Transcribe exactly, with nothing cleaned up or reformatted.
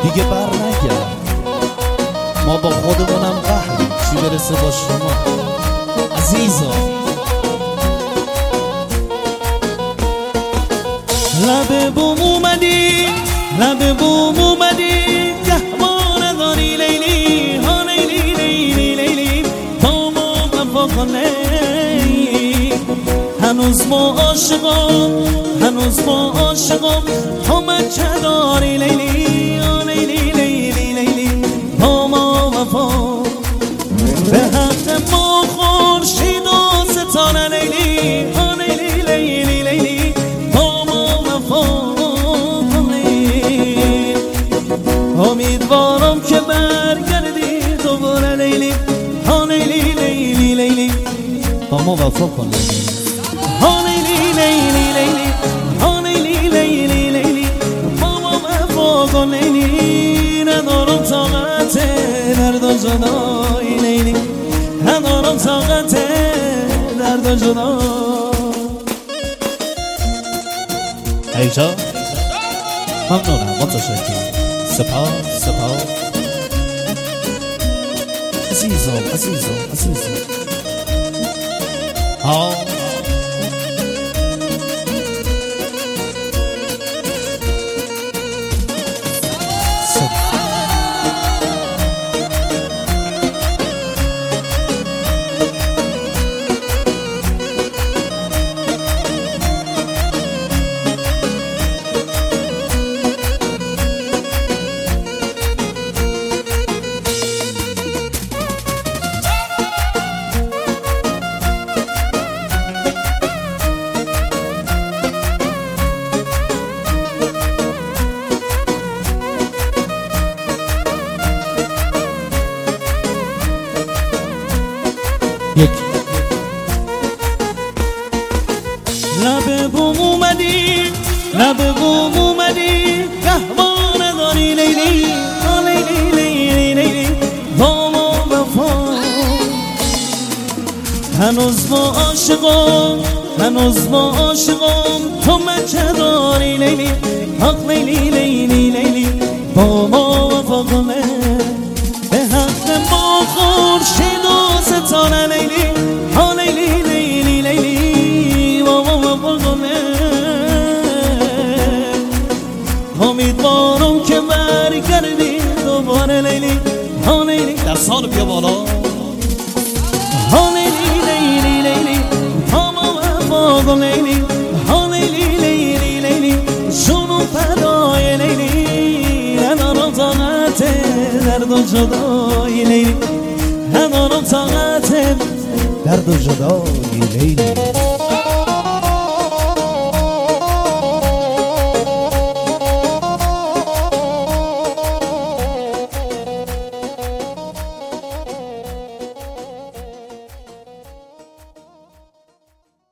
دیگه بر نگرد، ما با خودمونم قهریم، چی برسه با شما عزیزا. لب بوم اومدی، لب بوم اومدی، گهوار نداری لیلی ها لیلی لیلی لیلی، با ما وفا کن لیلی. هنوز ما عاشقم، هنوز ما عاشقم، تو مچه داری لیلی ها لیلی لیلی لیلی، با ما وفا. به حق ما خورشید و ستاره لیلی ها لیلی لیلی لیلی، با ما وفا کنی. امیدوارم که برگردی دوباره لیلی ها لیلی لیلی لیلی، با ما وفا کن ها لیلی لیلی لیلی، ها لیلی لیلی لیلی، با ما وفا کن لیلی. ندارم طاقت درد و جدایی لیلی، ندارم طاقت درد و جدا. ایجا ممنونم، متشکرم، سپاس سپاس عزیزم عزیزم عزیزم. ها یک لب بوم اومدی، لب بوم اومدی، گهوار نداری لیلی لیلی لیلی لیلی، با ما وفا. هنوز ما عاشقم، هنوز ما عاشقم، تو مچه داری لیلی حق لیلی لیلی لیلی، با ما وفا کنه. به حق ما خورشید و ستاره لیلی ها لیلی لیلی لیلی، با ما وفا کنه. امیدوارم که برگردی دوباره لیلی ها لیلی، در سال بیا بالا ها لیلی لیلی لیلی، با ما وفا کن لیلی ها لیلی لیلی لیلی، شونو فدای لیلی. ندارم طاقت درد و جدایی لیلی، ندارم طاقت درد و جدایی لیلی.